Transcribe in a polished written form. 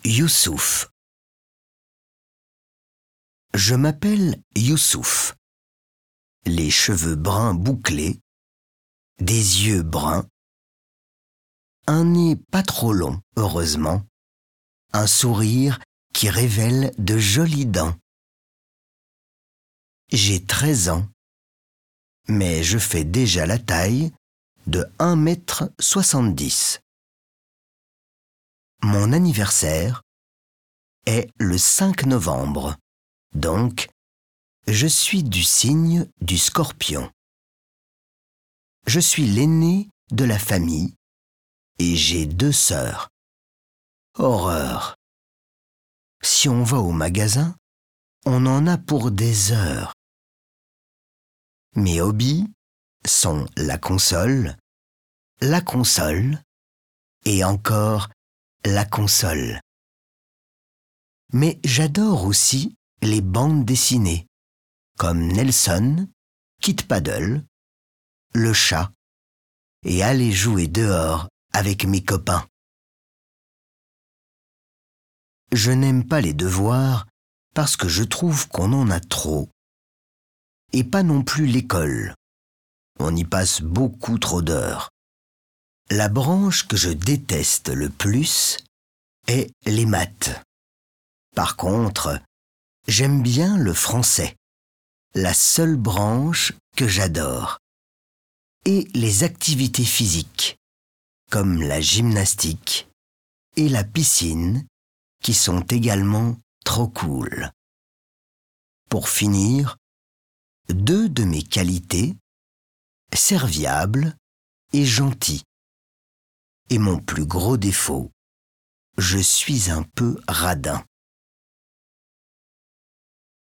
Youssouf. Je m'appelle Youssouf. Les cheveux bruns bouclés, des yeux bruns, un nez pas trop long, heureusement, un sourire qui révèle de jolies dents. J'ai 13 ans, mais je fais déjà la taille de 1,70 m. Mon anniversaire est le 5 novembre, donc je suis du signe du Scorpion. Je suis l'aîné de la famille et j'ai 2 sœurs. Horreur! Si on va au magasin, on en a pour des heures. Mes hobbies sont la console et encore la console. Mais j'adore aussi les bandes dessinées, comme Nelson, Kit Paddle, le chat, et aller jouer dehors avec mes copains. Je n'aime pas les devoirs parce que je trouve qu'on en a trop. Et pas non plus l'école. On y passe beaucoup trop d'heures. La branche que je déteste le plus est les maths. Par contre, j'aime bien le français, la seule branche que j'adore. Et les activités physiques, comme la gymnastique et la piscine, qui sont également trop cool. Pour finir, 2 de mes qualités, serviable et gentil. Et mon plus gros défaut, je suis un peu radin.